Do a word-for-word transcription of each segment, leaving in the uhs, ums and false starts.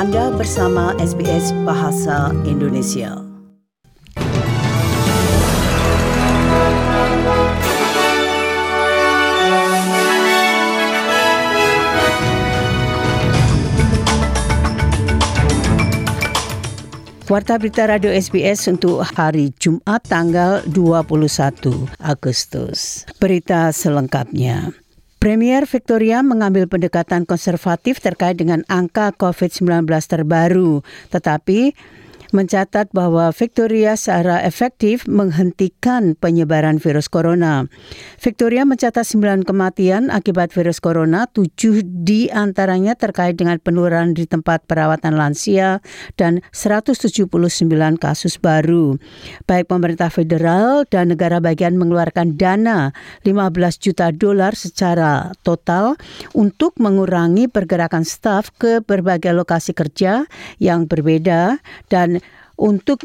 Anda bersama S B S Bahasa Indonesia. Warta Berita Radio S B S untuk hari Jumat tanggal dua puluh satu Agustus. Berita selengkapnya. Premier Victoria mengambil pendekatan konservatif terkait dengan angka covid sembilan belas terbaru, tetapi mencatat bahwa Victoria secara efektif menghentikan penyebaran virus corona. Victoria mencatat sembilan kematian akibat virus corona, tujuh di antaranya terkait dengan penurunan di tempat perawatan lansia dan seratus tujuh puluh sembilan kasus baru. Baik pemerintah federal dan negara bagian mengeluarkan dana lima belas juta dolar secara total untuk mengurangi pergerakan staf ke berbagai lokasi kerja yang berbeda dan untuk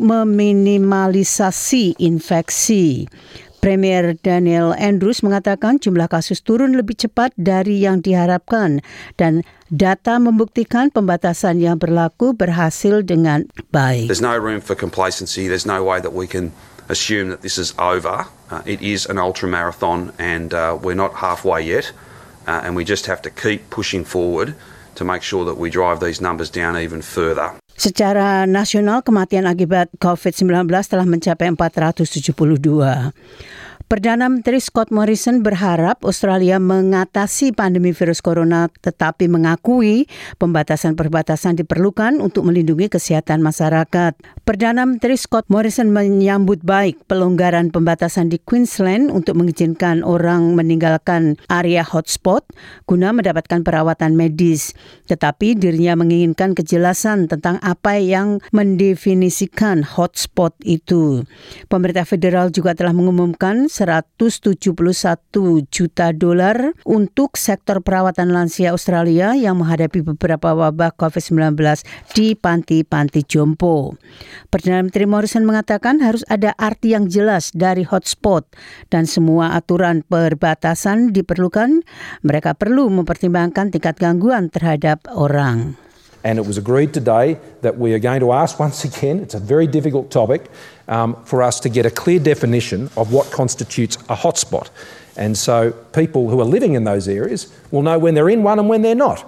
meminimalisasi infeksi. Premier Daniel Andrews mengatakan jumlah kasus turun lebih cepat dari yang diharapkan dan data membuktikan pembatasan yang berlaku berhasil dengan baik. There's no room for complacency. There's no way that we can assume that this is over. Uh, it is an ultra-marathon and uh, we're not halfway yet. Uh, and we just have to keep pushing forward to make sure that we drive these numbers down even further. Secara nasional, kematian akibat covid sembilan belas telah mencapai empat ratus tujuh puluh dua. Perdana Menteri Scott Morrison berharap Australia mengatasi pandemi virus corona tetapi mengakui pembatasan-perbatasan diperlukan untuk melindungi kesehatan masyarakat. Perdana Menteri Scott Morrison menyambut baik pelonggaran pembatasan di Queensland untuk mengizinkan orang meninggalkan area hotspot guna mendapatkan perawatan medis. Tetapi dirinya menginginkan kejelasan tentang apa yang mendefinisikan hotspot itu. Pemerintah federal juga telah mengumumkan seratus tujuh puluh satu juta dolar untuk sektor perawatan lansia Australia yang menghadapi beberapa wabah covid sembilan belas di panti-panti jompo. Perdana Menteri Morrison mengatakan harus ada arti yang jelas dari hotspot dan semua aturan perbatasan diperlukan. Mereka perlu mempertimbangkan tingkat gangguan terhadap orang. And it was agreed today that we are going to ask once again, it's a very difficult topic, um, for us to get a clear definition of what constitutes a hotspot. And so people who are living in those areas will know when they're in one and when they're not.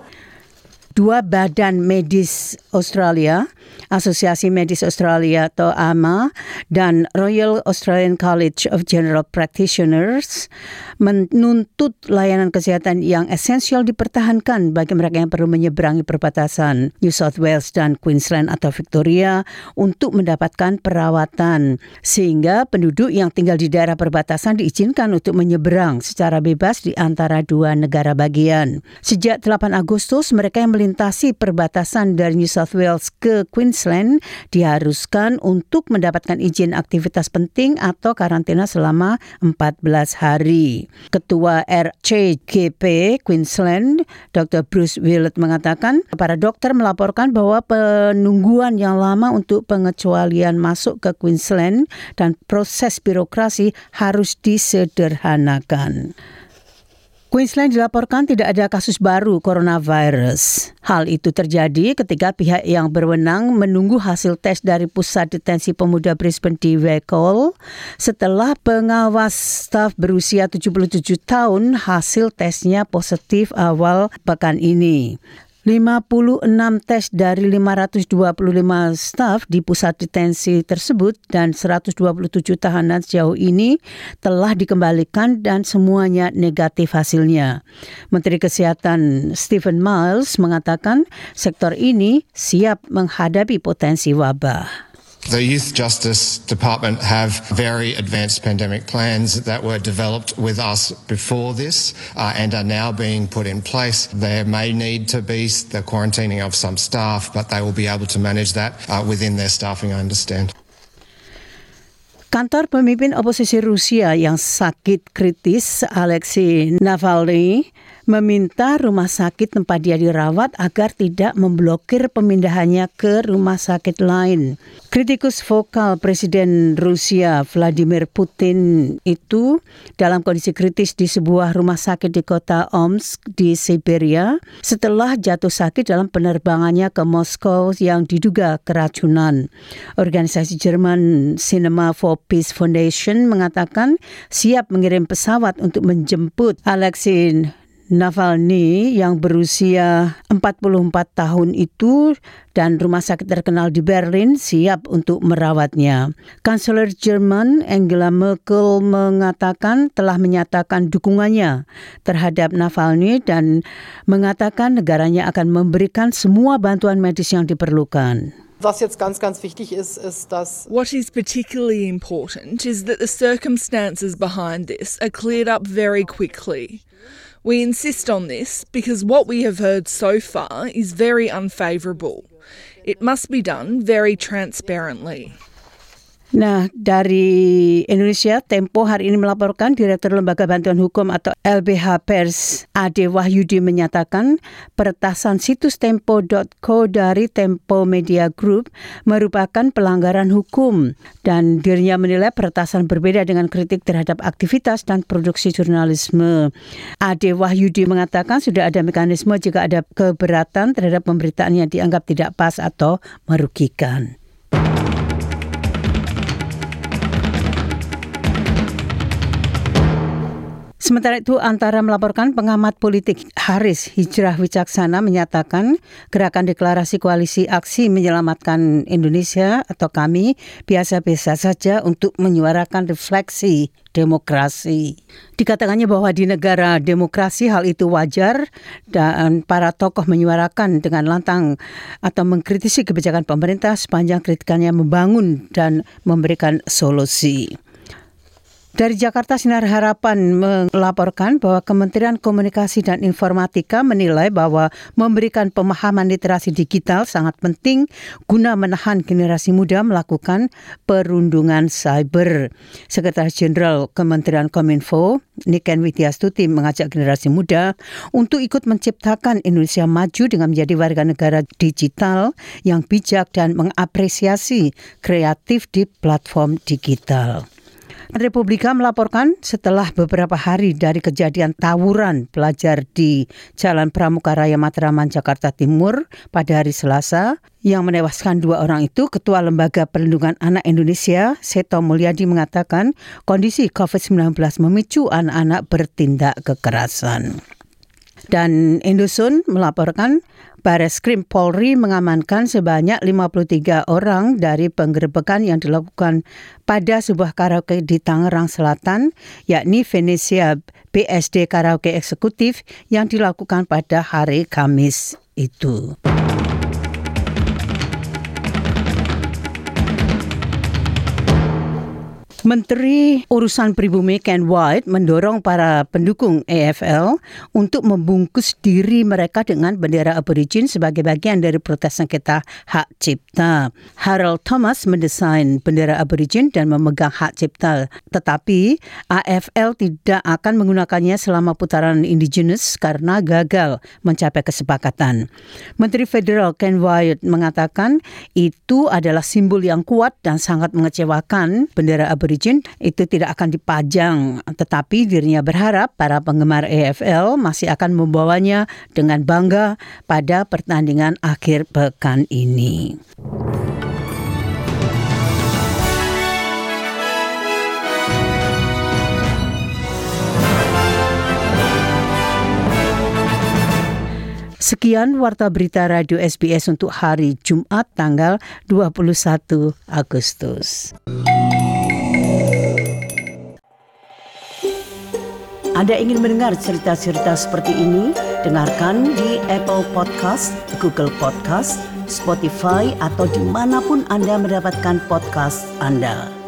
Dua badan medis Australia, Asosiasi Medis Australia atau A M A dan Royal Australian College of General Practitioners menuntut layanan kesehatan yang esensial dipertahankan bagi mereka yang perlu menyeberangi perbatasan New South Wales dan Queensland atau Victoria untuk mendapatkan perawatan sehingga penduduk yang tinggal di daerah perbatasan diizinkan untuk menyeberang secara bebas di antara dua negara bagian. Sejak delapan Agustus mereka yang melintasi perbatasan dari New South Wales ke Queensland diharuskan untuk mendapatkan izin aktivitas penting atau karantina selama empat belas hari. Ketua R C G P Queensland, Doktor Bruce Willett mengatakan para dokter melaporkan bahwa penungguan yang lama untuk pengecualian masuk ke Queensland dan proses birokrasi harus disederhanakan. Queensland dilaporkan tidak ada kasus baru coronavirus. Hal itu terjadi ketika pihak yang berwenang menunggu hasil tes dari Pusat Detensi Pemuda Brisbane di Wacol setelah pengawas staf berusia tujuh puluh tujuh tahun hasil tesnya positif awal pekan ini. lima puluh enam tes dari lima ratus dua puluh lima staf di pusat detensi tersebut dan seratus dua puluh tujuh tahanan sejauh ini telah dikembalikan dan semuanya negatif hasilnya. Menteri Kesehatan Stephen Miles mengatakan sektor ini siap menghadapi potensi wabah. The Youth Justice Department have very advanced pandemic plans that were developed with us before this uh, and are now being put in place. There may need to be the quarantining of some staff, but they will be able to manage that uh, within their staffing, I understand. Kantor pemimpin oposisi Rusia yang sakit kritis, Alexei Navalny, meminta rumah sakit tempat dia dirawat agar tidak memblokir pemindahannya ke rumah sakit lain. Kritikus vokal Presiden Rusia Vladimir Putin itu dalam kondisi kritis di sebuah rumah sakit di kota Omsk di Siberia setelah jatuh sakit dalam penerbangannya ke Moskow yang diduga keracunan. Organisasi Jerman Cinema for Peace Foundation mengatakan siap mengirim pesawat untuk menjemput Alexei Navalny yang berusia empat puluh empat tahun itu, dan rumah sakit terkenal di Berlin siap untuk merawatnya. Kanselir Jerman Angela Merkel mengatakan telah menyatakan dukungannya terhadap Navalny dan mengatakan negaranya akan memberikan semua bantuan medis yang diperlukan. Was jetzt ganz, ganz wichtig ist, ist, dass What is particularly important is that the circumstances behind this are cleared up very quickly. We insist on this because what we have heard so far is very unfavourable. It must be done very transparently. Nah, dari Indonesia, Tempo hari ini melaporkan Direktur Lembaga Bantuan Hukum atau L B H Pers Ade Wahyudi menyatakan peretasan situs tempo dot co dari Tempo Media Group merupakan pelanggaran hukum dan dirinya menilai peretasan berbeda dengan kritik terhadap aktivitas dan produksi jurnalisme. Ade Wahyudi mengatakan sudah ada mekanisme jika ada keberatan terhadap pemberitaan yang dianggap tidak pas atau merugikan. Sementara itu, Antara melaporkan pengamat politik Haris Hijrah Wicaksana menyatakan gerakan deklarasi koalisi aksi menyelamatkan Indonesia atau kami biasa-biasa saja untuk menyuarakan refleksi demokrasi. Dikatakannya bahwa di negara demokrasi hal itu wajar dan para tokoh menyuarakan dengan lantang atau mengkritisi kebijakan pemerintah sepanjang kritikannya membangun dan memberikan solusi. Dari Jakarta, Sinar Harapan melaporkan bahwa Kementerian Komunikasi dan Informatika menilai bahwa memberikan pemahaman literasi digital sangat penting guna menahan generasi muda melakukan perundungan cyber. Sekretaris Jenderal Kementerian Kominfo, Niken Widyastuti, mengajak generasi muda untuk ikut menciptakan Indonesia maju dengan menjadi warga negara digital yang bijak dan mengapresiasi kreatif di platform digital. Republika melaporkan setelah beberapa hari dari kejadian tawuran pelajar di Jalan Pramuka Raya Matraman, Jakarta Timur pada hari Selasa yang menewaskan dua orang itu, Ketua Lembaga Perlindungan Anak Indonesia, Seto Mulyadi, mengatakan kondisi covid sembilan belas memicu anak-anak bertindak kekerasan. Dan Indosun melaporkan Bareskrim Polri mengamankan sebanyak lima puluh tiga orang dari penggerebekan yang dilakukan pada sebuah karaoke di Tangerang Selatan, yakni Venesia B S D Karaoke Eksekutif yang dilakukan pada hari Kamis itu. Menteri Urusan Pribumi Ken White mendorong para pendukung A F L untuk membungkus diri mereka dengan bendera Aborigin sebagai bagian dari protes sengketa hak cipta. Harold Thomas mendesain bendera Aborigin dan memegang hak cipta, tetapi A F L tidak akan menggunakannya selama putaran Indigenous karena gagal mencapai kesepakatan. Menteri Federal Ken White mengatakan itu adalah simbol yang kuat dan sangat mengecewakan. Bendera Aborigin itu tidak akan dipajang, tetapi dirinya berharap para penggemar A F L masih akan membawanya dengan bangga pada pertandingan akhir pekan ini. Sekian Warta Berita Radio S B S untuk hari Jumat tanggal dua puluh satu Agustus. Anda ingin mendengar cerita-cerita seperti ini? Dengarkan di Apple Podcast, Google Podcast, Spotify, atau dimanapun Anda mendapatkan podcast Anda.